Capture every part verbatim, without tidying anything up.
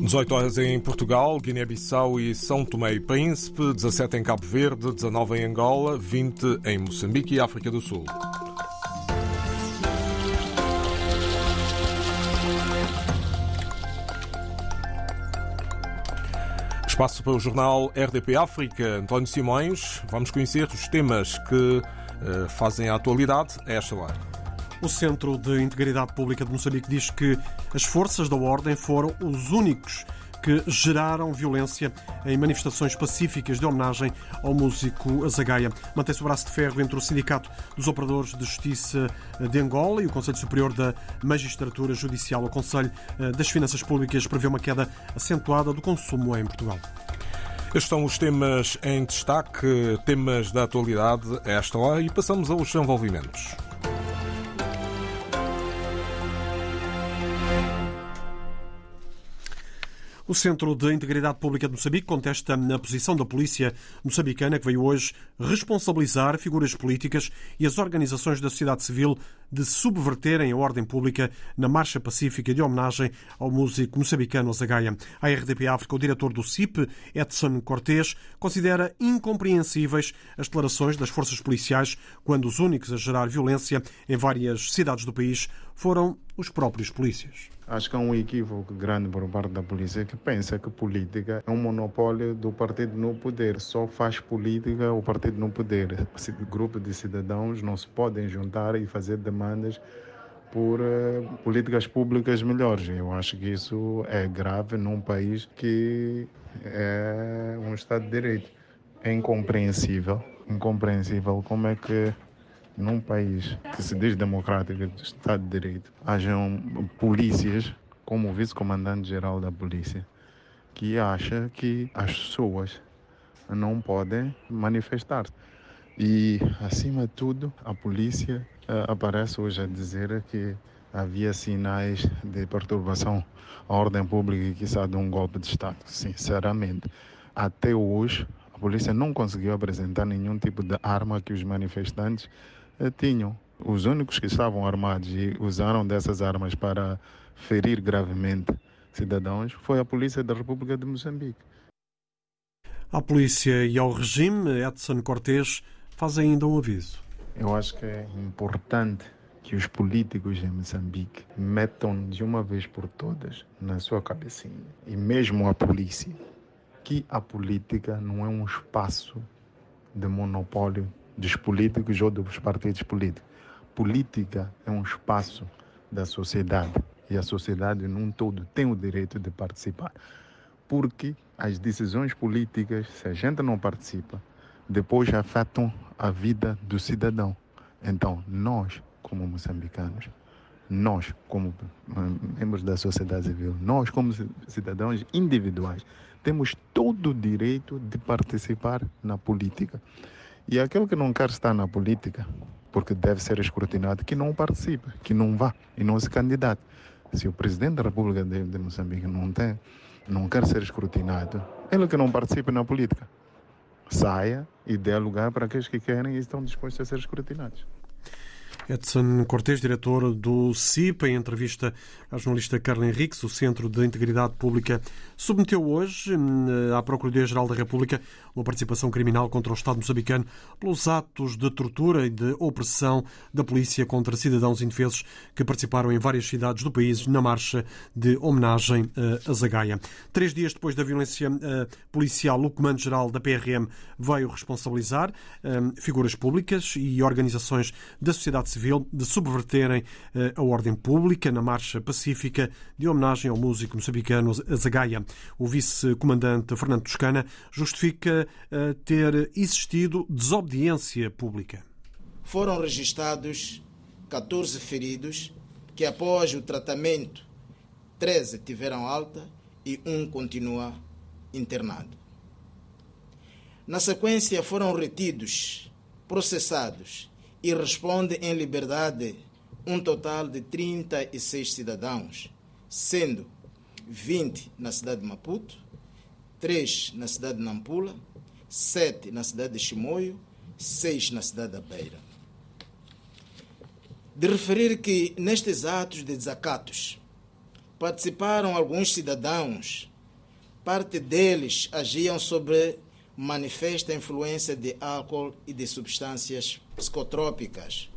dezoito horas em Portugal, Guiné-Bissau e São Tomé e Príncipe, dezassete em Cabo Verde, dezanove em Angola, vinte em Moçambique e África do Sul. Espaço para o jornal R D P África. António Simões, vamos conhecer os temas que uh, fazem a atualidade a esta hora. O Centro de Integridade Pública de Moçambique diz que as forças da ordem foram os únicos que geraram violência em manifestações pacíficas de homenagem ao músico Azagaia. Mantém-se o braço de ferro entre o Sindicato dos Operadores de Justiça de Angola e o Conselho Superior da Magistratura Judicial. O Conselho das Finanças Públicas prevê uma queda acentuada do consumo em Portugal. Estes são os temas em destaque, temas da atualidade a esta hora, e passamos aos desenvolvimentos. O Centro de Integridade Pública de Moçambique contesta a posição da polícia moçambicana, que veio hoje responsabilizar figuras políticas e as organizações da sociedade civil de subverterem a ordem pública na marcha pacífica de homenagem ao músico moçambicano Azagaia. A R D P África, o diretor do C I P, Edson Cortés, considera incompreensíveis as declarações das forças policiais quando os únicos a gerar violência em várias cidades do país foram os próprios polícias. Acho que é um equívoco grande por parte da polícia que pensa que política é um monopólio do partido no poder. Só faz política o partido no poder. Esse grupo de cidadãos não se podem juntar e fazer demandas por uh, políticas públicas melhores. Eu acho que isso é grave num país que é um Estado de Direito. É incompreensível, incompreensível como é que num país que se diz democrático, de Estado de Direito, hajam polícias, como o vice-comandante-geral da polícia, que acha que as pessoas não podem manifestar-se. E, acima de tudo, a polícia uh, aparece hoje a dizer que havia sinais de perturbação à ordem pública e que está de um golpe de Estado. Sinceramente, até hoje, a polícia não conseguiu apresentar nenhum tipo de arma que os manifestantes tinham. Os únicos que estavam armados e usaram dessas armas para ferir gravemente cidadãos foi a Polícia da República de Moçambique. À polícia e ao regime, Edson Cortés faz ainda um aviso. Eu acho que é importante que os políticos em Moçambique metam de uma vez por todas na sua cabecinha, e mesmo a polícia, que a política não é um espaço de monopólio dos políticos ou dos partidos políticos. Política é um espaço da sociedade e a sociedade num todo tem o direito de participar. Porque as decisões políticas, se a gente não participa, depois afetam a vida do cidadão. Então, nós, como moçambicanos, nós, como membros da sociedade civil, nós, como cidadãos individuais, temos todo o direito de participar na política. E aquele que não quer estar na política, porque deve ser escrutinado, que não participe, que não vá e não se candidate. Se o presidente da República de, de Moçambique não, tem, não quer ser escrutinado, ele que não participe na política. Saia e dê lugar para aqueles que querem e estão dispostos a ser escrutinados. Edson Cortés, diretor do C I P, em entrevista à jornalista Carla Henriques. O Centro de Integridade Pública submeteu hoje à Procuradoria-Geral da República uma participação criminal contra o Estado moçambicano pelos atos de tortura e de opressão da polícia contra cidadãos indefesos que participaram em várias cidades do país na marcha de homenagem a Azagaia. Três dias depois da violência policial, o Comando-Geral da P R M veio responsabilizar figuras públicas e organizações da sociedade civil de subverterem a ordem pública na marcha pacífica de homenagem ao músico moçambicano Azagaia. O vice-comandante Fernando Toscana justifica ter existido desobediência pública. Foram registrados catorze feridos que, após o tratamento, treze tiveram alta e um continua internado. Na sequência, foram retidos, processados e responde em liberdade um total de trinta e seis cidadãos, sendo vinte na cidade de Maputo, três na cidade de Nampula, sete na cidade de Chimoio, seis na cidade da Beira. De referir que nestes atos de desacatos participaram alguns cidadãos parte deles agiam sobre manifesta influência de álcool e de substâncias psicotrópicas.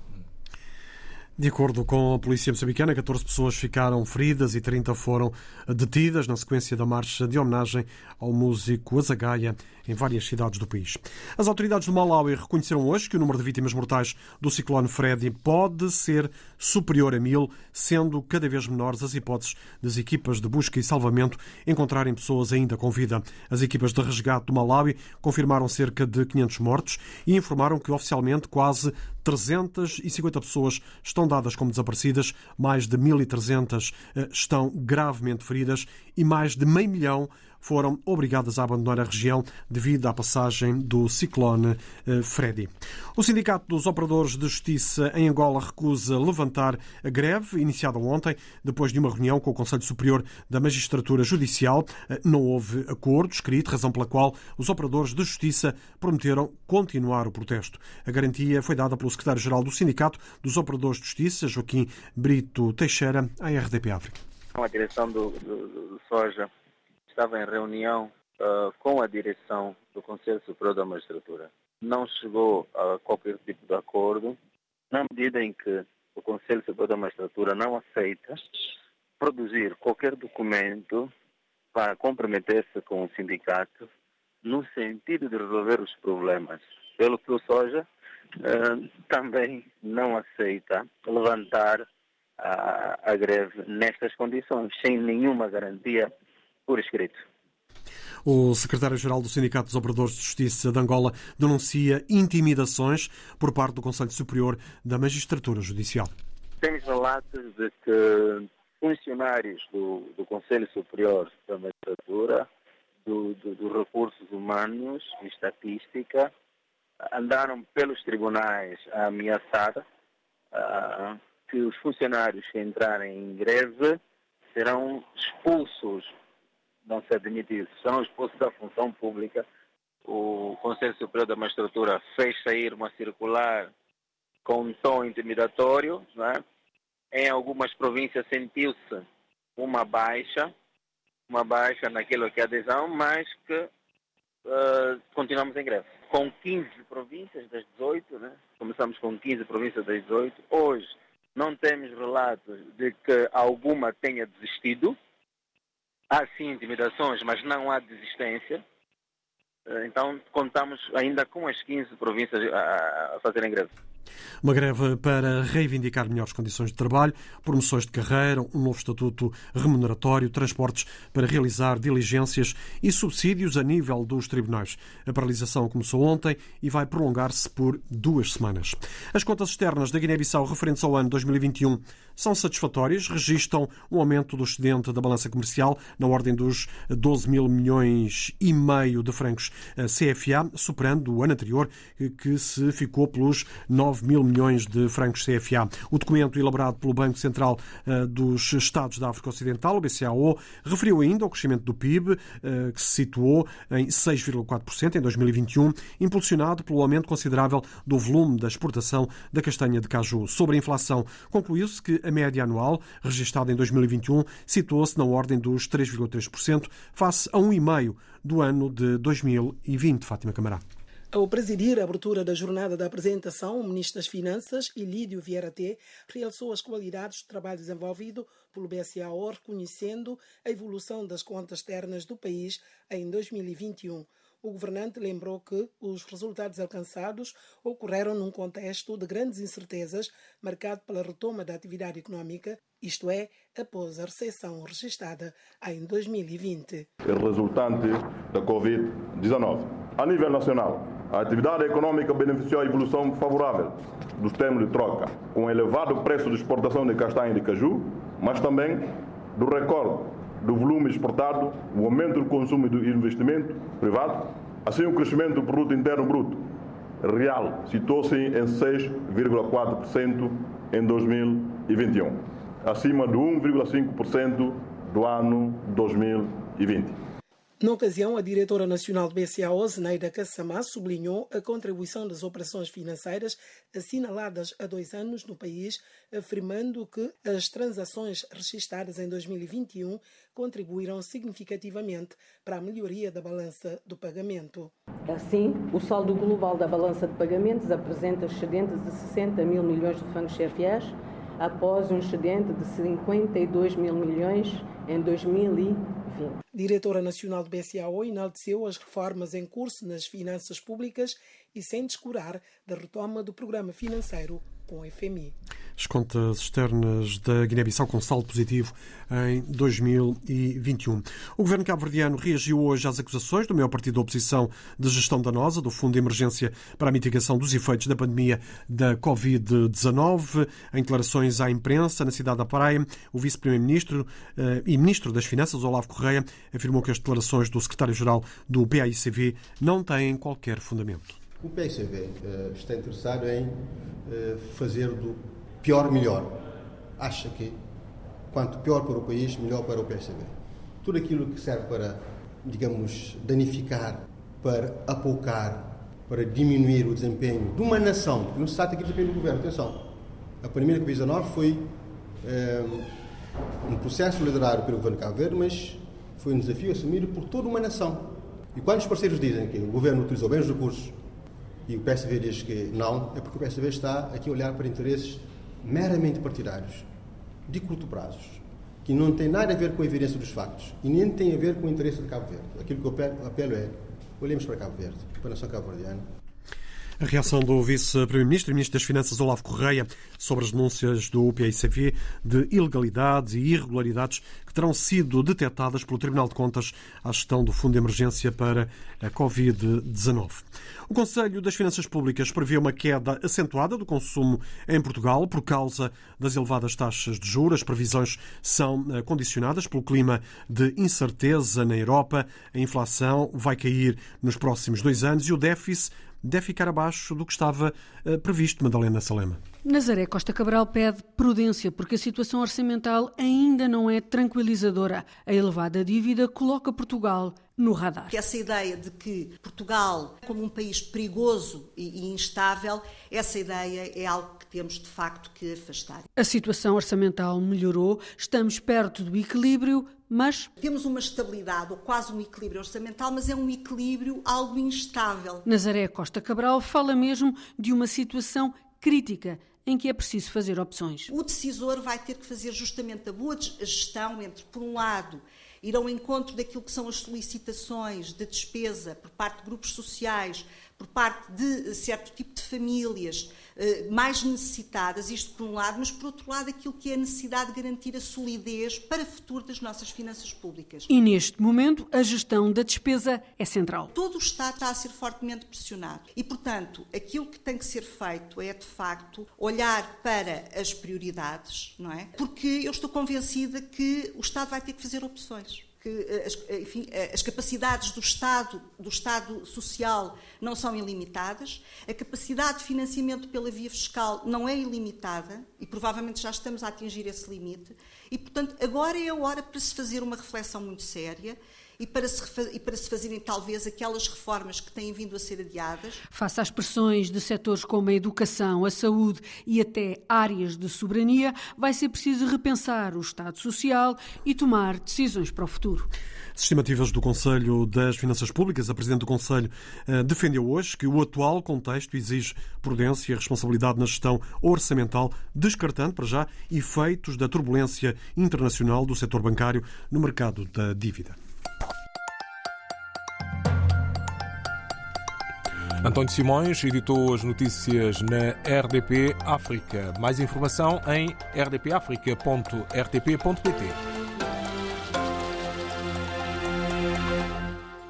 De acordo com a polícia moçambicana, catorze pessoas ficaram feridas e trinta foram detidas na sequência da marcha de homenagem ao músico Azagaia em várias cidades do país. As autoridades do Malawi reconheceram hoje que o número de vítimas mortais do ciclone Freddy pode ser superior a mil, sendo cada vez menores as hipóteses das equipas de busca e salvamento encontrarem pessoas ainda com vida. As equipas de resgate do Malawi confirmaram cerca de quinhentos mortos e informaram que oficialmente quase trezentas e cinquenta pessoas estão dadas como desaparecidas, mais de mil e trezentas estão gravemente feridas e mais de meio milhão foram obrigadas a abandonar a região devido à passagem do ciclone Freddy. O Sindicato dos Operadores de Justiça em Angola recusa levantar a greve iniciada ontem, depois de uma reunião com o Conselho Superior da Magistratura Judicial. Não houve acordo escrito, razão pela qual os operadores de justiça prometeram continuar o protesto. A garantia foi dada pelo secretário-geral do Sindicato dos Operadores de Justiça, Joaquim Brito Teixeira, à R D P África. A direção do, do, do Soja estava em reunião uh, com a direção do Conselho Superior da Magistratura. Não chegou a qualquer tipo de acordo, na medida em que o Conselho Superior da Magistratura não aceita produzir qualquer documento para comprometer-se com o sindicato no sentido de resolver os problemas. Pelo que o Soja uh, também não aceita levantar a, a greve nestas condições, sem nenhuma garantia por escrito. O secretário-geral do Sindicato dos Operadores de Justiça de Angola denuncia intimidações por parte do Conselho Superior da Magistratura Judicial. Temos relatos de que funcionários do, do Conselho Superior da Magistratura, do, do, dos Recursos Humanos e Estatística, andaram pelos tribunais a ameaçar uh, que os funcionários que entrarem em greve serão expulsos, não ser demitidos, serão expulsos da função pública. O Conselho Superior da Magistratura fez sair uma circular com um tom intimidatório, não é? Em algumas províncias sentiu-se uma baixa, uma baixa naquilo que é adesão, mas que uh, continuamos em greve. Com quinze províncias das dezoito, né? Começamos com quinze províncias das dezoito, hoje não temos relatos de que alguma tenha desistido. Há sim intimidações, mas não há desistência. Então, contamos ainda com as quinze províncias a fazerem greve. Uma greve para reivindicar melhores condições de trabalho, promoções de carreira, um novo estatuto remuneratório, transportes para realizar diligências e subsídios a nível dos tribunais. A paralisação começou ontem e vai prolongar-se por duas semanas. As contas externas da Guiné-Bissau referentes ao ano dois mil e vinte e um são satisfatórias, registram um aumento do excedente da balança comercial na ordem dos doze mil milhões e meio de francos C F A, superando o ano anterior, que se ficou pelos nove mil milhões de francos C F A. O documento elaborado pelo Banco Central uh, dos Estados da África Ocidental, o B C A O, referiu ainda ao crescimento do P I B, uh, que se situou em seis vírgula quatro por cento em dois mil e vinte e um, impulsionado pelo aumento considerável do volume da exportação da castanha de caju. Sobre a inflação, concluiu-se que a média anual, registada em dois mil e vinte e um, situou-se na ordem dos três vírgula três por cento, face a um vírgula cinco por cento do ano de dois mil e vinte. Fátima Camará. Ao presidir a abertura da jornada da apresentação, o Ministro das Finanças, Ilídio Vieira T, realçou as qualidades do trabalho desenvolvido pelo B C A O, reconhecendo a evolução das contas externas do país em dois mil e vinte e um. O governante lembrou que os resultados alcançados ocorreram num contexto de grandes incertezas, marcado pela retoma da atividade económica, isto é, após a recessão registrada em dois mil e vinte. Resultante da covid dezenove. A nível nacional, a atividade econômica beneficiou a evolução favorável dos termos de troca, com elevado preço de exportação de castanha de caju, mas também do recorde do volume exportado, o aumento do consumo e do investimento privado, assim o crescimento do produto interno bruto real situou-se em seis vírgula quatro por cento em dois mil e vinte e um, acima de um vírgula cinco por cento do ano dois mil e vinte. Na ocasião, a diretora nacional do B C A O, Zeneida Kassamá, sublinhou a contribuição das operações financeiras assinaladas há dois anos no país, afirmando que as transações registradas em dois mil e vinte e um contribuíram significativamente para a melhoria da balança do pagamento. Assim, o saldo global da balança de pagamentos apresenta excedentes de sessenta mil milhões de francos C F As, após um excedente de cinquenta e dois mil milhões em dois mil e vinte. Diretora nacional do B C A O enalteceu as reformas em curso nas finanças públicas e sem descurar da retoma do programa financeiro com o F M I. As contas externas da Guiné-Bissau com saldo positivo em dois mil e vinte e um. O governo cabo-verdiano reagiu hoje às acusações do maior partido da oposição de gestão danosa do Fundo de Emergência para a Mitigação dos Efeitos da Pandemia da covid dezenove. Em declarações à imprensa na cidade da Praia, o vice-primeiro-ministro eh, e ministro das Finanças, Olavo Correia, afirmou que as declarações do secretário-geral do P A I C V não têm qualquer fundamento. O P A I C V uh, está interessado em uh, fazer do pior melhor. Acha que quanto pior para o país, melhor para o P A I C V. Tudo aquilo que serve para, digamos, danificar, para apoucar, para diminuir o desempenho de uma nação, porque não se trata aqui do desempenho do governo, atenção. A pandemia da covid dezenove foi um, um processo liderado pelo governo Cabo Verde, mas foi um desafio assumido por toda uma nação. E quando os parceiros dizem que o governo utilizou bem os recursos e o P S V diz que não, é porque o P S V está aqui a olhar para interesses meramente partidários, de curto prazo, que não tem nada a ver com a evidência dos factos e nem tem a ver com o interesse de Cabo Verde. Aquilo que eu apelo é, olhemos para Cabo Verde, para a nação cabo-verdiana. A reação do vice-primeiro-ministro e ministro das Finanças, Olavo Correia, sobre as denúncias do P A I C V de ilegalidades e irregularidades que terão sido detectadas pelo Tribunal de Contas à gestão do Fundo de Emergência para a covid dezenove. O Conselho das Finanças Públicas prevê uma queda acentuada do consumo em Portugal por causa das elevadas taxas de juros. As previsões são condicionadas pelo clima de incerteza na Europa. A inflação vai cair nos próximos dois anos e o déficit deve ficar abaixo do que estava uh, previsto. Madalena Salema. Nazaré Costa Cabral pede prudência porque a situação orçamental ainda não é tranquilizadora. A elevada dívida coloca Portugal no radar. Essa ideia de que Portugal, como um país perigoso e instável, essa ideia é algo que temos de facto que afastar. A situação orçamental melhorou, estamos perto do equilíbrio, mas temos uma estabilidade, ou quase um equilíbrio orçamental, mas é um equilíbrio algo instável. Nazaré Costa Cabral fala mesmo de uma situação crítica em que é preciso fazer opções. O decisor vai ter que fazer justamente a boa gestão entre, por um lado, ir ao encontro daquilo que são as solicitações de despesa por parte de grupos sociais, por parte de certo tipo de famílias eh, mais necessitadas, isto por um lado, mas por outro lado aquilo que é a necessidade de garantir a solidez para o futuro das nossas finanças públicas. E neste momento a gestão da despesa é central. Todo o Estado está a ser fortemente pressionado e, portanto, aquilo que tem que ser feito é, de facto, olhar para as prioridades, não é? Porque eu estou convencida que o Estado vai ter que fazer opções. Que as, enfim, as capacidades do Estado, do Estado social não são ilimitadas, a capacidade de financiamento pela via fiscal não é ilimitada e provavelmente já estamos a atingir esse limite e, portanto, agora é a hora para se fazer uma reflexão muito séria e para se, e para se fazerem talvez aquelas reformas que têm vindo a ser adiadas. Face às pressões de setores como a educação, a saúde e até áreas de soberania, vai ser preciso repensar o Estado Social e tomar decisões para o futuro. Estimativas do Conselho das Finanças Públicas. A Presidente do Conselho uh, defendeu hoje que o atual contexto exige prudência e responsabilidade na gestão orçamental, descartando para já efeitos da turbulência internacional do setor bancário no mercado da dívida. António Simões editou as notícias na R D P África. Mais informação em r d p africa ponto r t p ponto p t.